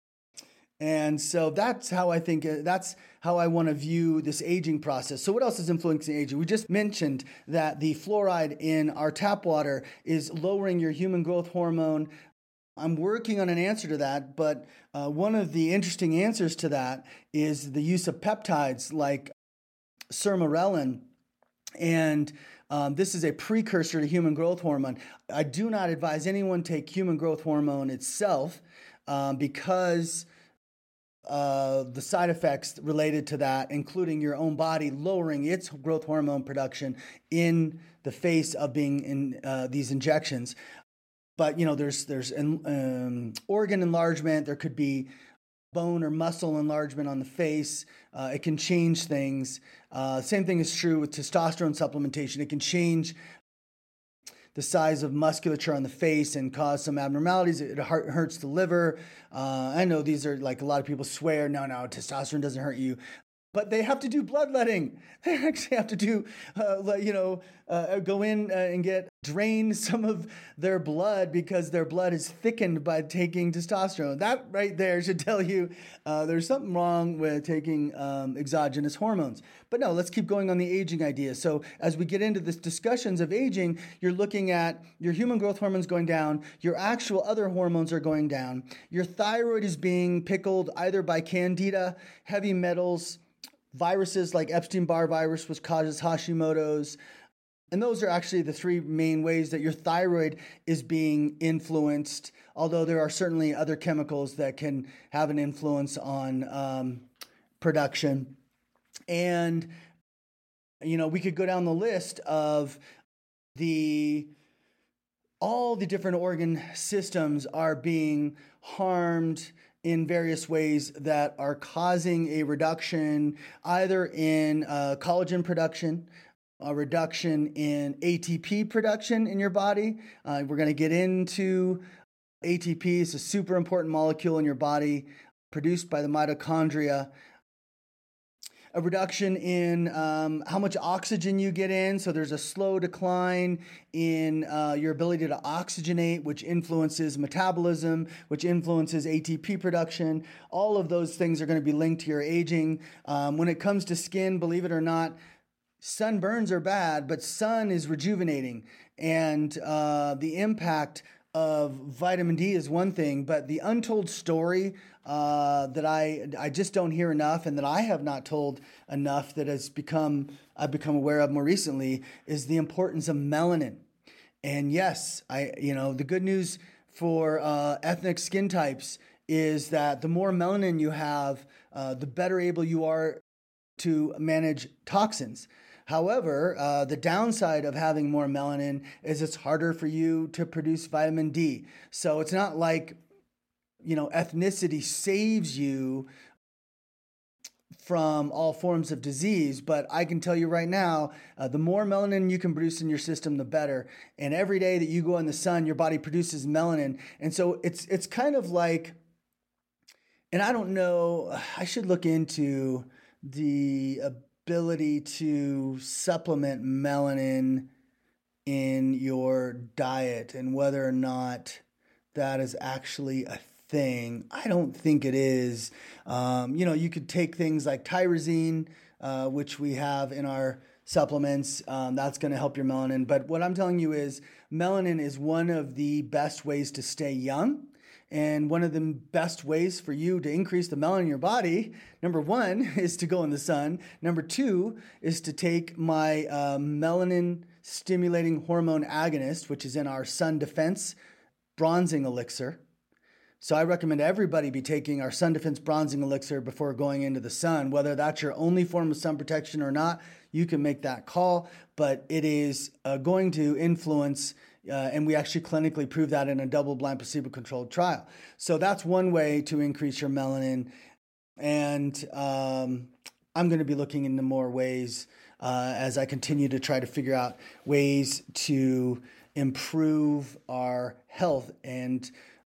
And so that's how I think, uh, that's how I want to view this aging process. So what else is influencing aging? We just mentioned that the fluoride in our tap water is lowering your human growth hormone. I'm working on an answer to that, but uh, one of the interesting answers to that is the use of peptides like sermorelin. And um, this is a precursor to human growth hormone. I do not advise anyone take human growth hormone itself um, because uh, the side effects related to that, including your own body lowering its growth hormone production in the face of being in uh, these injections. But, you know, there's there's um, organ enlargement. There could be bone or muscle enlargement on the face. Uh, it can change things. Uh, same thing is true with testosterone supplementation. It can change the size of musculature on the face and cause some abnormalities. It hurts the liver. Uh, I know these are like a lot of people swear, no, no, testosterone doesn't hurt you. But they have to do bloodletting. They actually have to do, uh, you know, uh, go in uh, and get drain some of their blood because their blood is thickened by taking testosterone. That right there should tell you uh, there's something wrong with taking um, exogenous hormones. But no, let's keep going on the aging idea. So as we get into this discussions of aging, you're looking at your human growth hormones going down, your actual other hormones are going down, your thyroid is being pickled either by candida, heavy metals, viruses like Epstein-Barr virus, which causes Hashimoto's. And those are actually the three main ways that your thyroid is being influenced, although there are certainly other chemicals that can have an influence on um, production. And, you know, we could go down the list of the all the different organ systems are being harmed in various ways that are causing a reduction either in uh, collagen production, a reduction in A T P production in your body. Uh, we're going to get into A T P. It's a super important molecule in your body produced by the mitochondria. A reduction in um, how much oxygen you get in. So there's a slow decline in uh, your ability to oxygenate, which influences metabolism, which influences A T P production. All of those things are going to be linked to your aging. Um, when it comes to skin, believe it or not, sunburns are bad, but sun is rejuvenating. And uh, the impact of vitamin D is one thing, but the untold story uh, that I I just don't hear enough, and that I have not told enough, that has become I've become aware of more recently, is the importance of melanin. And yes, I you know the good news for uh, ethnic skin types is that the more melanin you have, uh, the better able you are to manage toxins. However, uh, the downside of having more melanin is it's harder for you to produce vitamin D. So it's not like, you know, ethnicity saves you from all forms of disease, but I can tell you right now, uh, the more melanin you can produce in your system, the better. And every day that you go in the sun, your body produces melanin. And so it's it's kind of like, and I don't know, I should look into the ability to supplement melanin in your diet and whether or not that is actually a thing. I don't think it is. Um, you know, you could take things like tyrosine, uh, which we have in our supplements. Um, that's going to help your melanin. But what I'm telling you is melanin is one of the best ways to stay young. And one of the best ways for you to increase the melanin in your body, number one, is to go in the sun. Number two is to take my uh, melanin stimulating hormone agonist, which is in our Sun Defense bronzing elixir. So I recommend everybody be taking our Sun Defense bronzing elixir before going into the sun. Whether that's your only form of sun protection or not, you can make that call, but it is uh, going to influence Uh, and we actually clinically proved that in a double-blind placebo-controlled trial. So that's one way to increase your melanin. And um, I'm going to be looking into more ways uh, as I continue to try to figure out ways to improve our health. And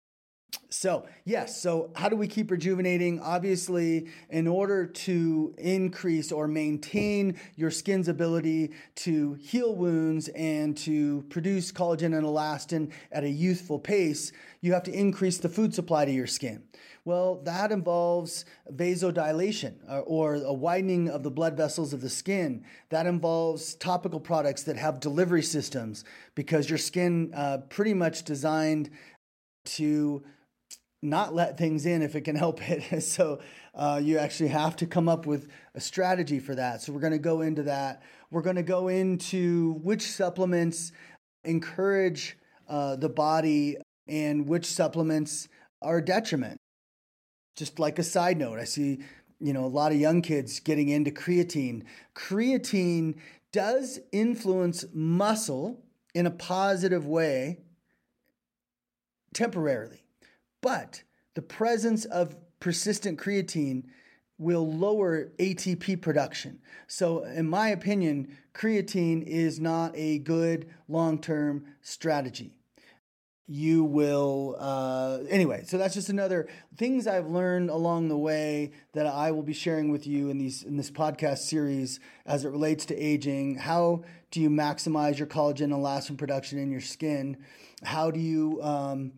so, yes, so how do we keep rejuvenating? Obviously, in order to increase or maintain your skin's ability to heal wounds and to produce collagen and elastin at a youthful pace, you have to increase the food supply to your skin. Well, that involves vasodilation uh, or a widening of the blood vessels of the skin. That involves topical products that have delivery systems because your skin uh, pretty much designed to not let things in if it can help it. So uh, you actually have to come up with a strategy for that. So we're going to go into that. We're going to go into which supplements encourage uh, the body and which supplements are a detriment. Just like a side note, I see, you know, a lot of young kids getting into creatine. Creatine does influence muscle in a positive way temporarily. But the presence of persistent creatine will lower A T P production. So in my opinion, creatine is not a good long-term strategy. You will, uh, anyway, so that's just another things I've learned along the way that I will be sharing with you in these in this podcast series as it relates to aging. How do you maximize your collagen and elastin production in your skin? How do you um,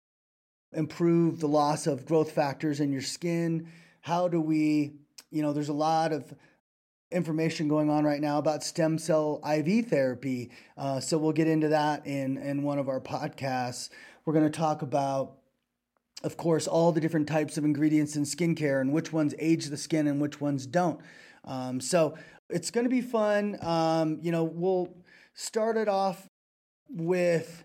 improve the loss of growth factors in your skin? How do we, you know, there's a lot of information going on right now about stem cell I V therapy. Uh, so we'll get into that in, in one of our podcasts. We're going to talk about, of course, all the different types of ingredients in skincare and which ones age the skin and which ones don't. Um, so it's going to be fun. Um, you know, we'll start it off with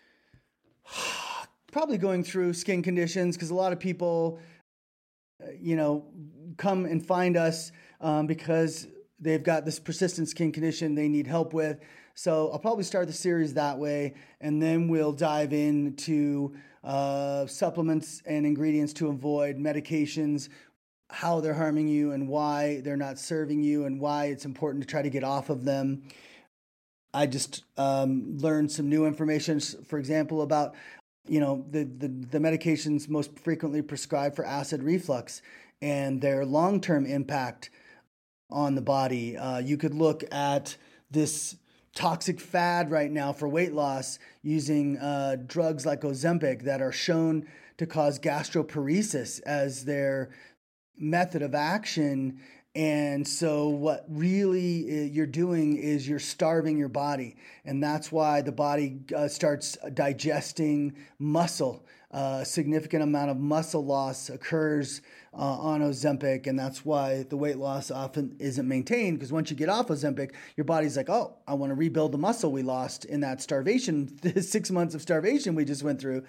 probably going through skin conditions because a lot of people, you know, come and find us um, because they've got this persistent skin condition they need help with. So I'll probably start the series that way, and then we'll dive into uh, supplements and ingredients to avoid, medications, how they're harming you and why they're not serving you and why it's important to try to get off of them. I just um, learned some new information, for example, about you know, the, the, the medications most frequently prescribed for acid reflux and their long-term impact on the body. Uh, you could look at this toxic fad right now for weight loss using uh, drugs like Ozempic that are shown to cause gastroparesis as their method of action. And so what really you're doing is you're starving your body. And that's why the body uh, starts digesting muscle. Uh, a significant amount of muscle loss occurs uh, on Ozempic. And that's why the weight loss often isn't maintained. Because once you get off Ozempic, your body's like, oh, I want to rebuild the muscle we lost in that starvation, the six months of starvation we just went through.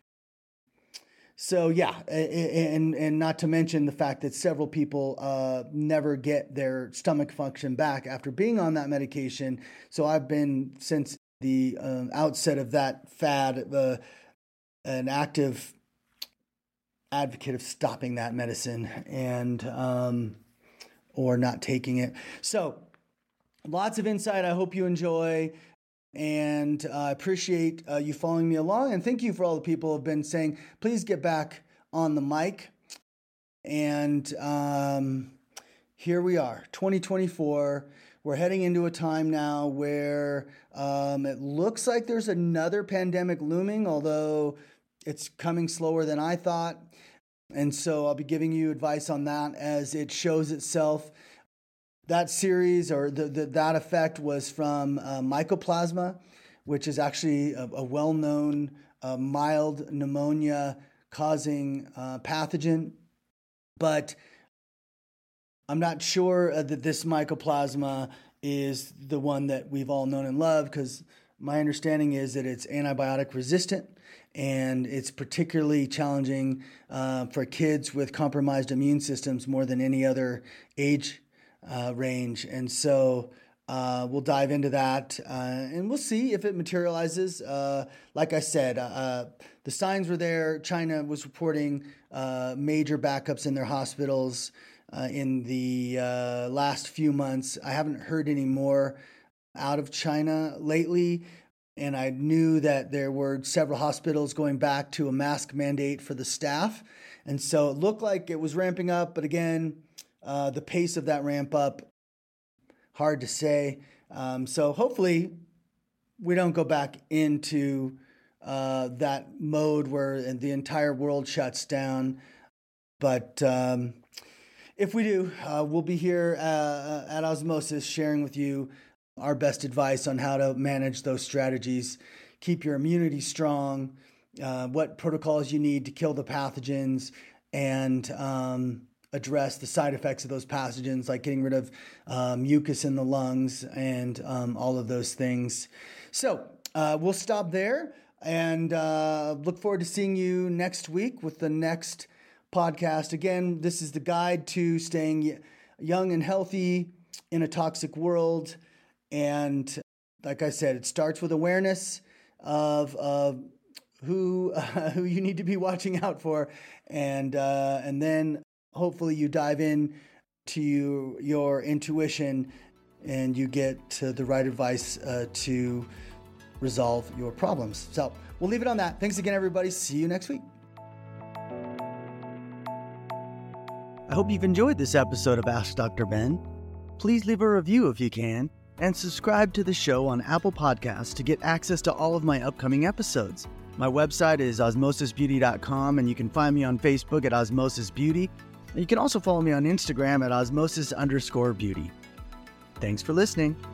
So yeah, and and not to mention the fact that several people uh, never get their stomach function back after being on that medication. So I've been, since the uh, outset of that fad, uh, an active advocate of stopping that medicine. And um, or not taking it. So lots of insight. I hope you enjoy. And I uh, appreciate uh, you following me along. And thank you for all the people who have been saying, please get back on the mic. And um, here we are, twenty twenty-four. We're heading into a time now where um, it looks like there's another pandemic looming, although it's coming slower than I thought. And so I'll be giving you advice on that as it shows itself. That series or the, the, that effect was from uh, Mycoplasma, which is actually a, a well-known uh, mild pneumonia causing uh, pathogen. But I'm not sure uh, that this Mycoplasma is the one that we've all known and loved, because my understanding is that it's antibiotic resistant, and it's particularly challenging uh, for kids with compromised immune systems more than any other age Uh, range. And so uh, we'll dive into that uh, and we'll see if it materializes. Uh, like I said, uh, the signs were there. China was reporting uh, major backups in their hospitals uh, in the uh, last few months. I haven't heard any more out of China lately. And I knew that there were several hospitals going back to a mask mandate for the staff. And so it looked like it was ramping up. But again, Uh, the pace of that ramp up, hard to say. Um, so hopefully we don't go back into uh, that mode where the entire world shuts down. But um, if we do, uh, we'll be here uh, at Osmosis sharing with you our best advice on how to manage those strategies, keep your immunity strong, uh, what protocols you need to kill the pathogens, and um, address the side effects of those pathogens, like getting rid of uh, mucus in the lungs and um, all of those things. So uh, we'll stop there and uh, look forward to seeing you next week with the next podcast. Again, this is the guide to staying young and healthy in a toxic world. And like I said, it starts with awareness of uh, who uh, who you need to be watching out for, and uh, and then hopefully you dive in to you, your intuition and you get to the right advice uh, to resolve your problems. So we'll leave it on that. Thanks again, everybody. See you next week. I hope you've enjoyed this episode of Ask Doctor Ben. Please leave a review if you can, and subscribe to the show on Apple Podcasts to get access to all of my upcoming episodes. My website is osmosis beauty dot com, and you can find me on Facebook at Osmosis Beauty. You can also follow me on Instagram at osmosis underscore beauty. Thanks for listening.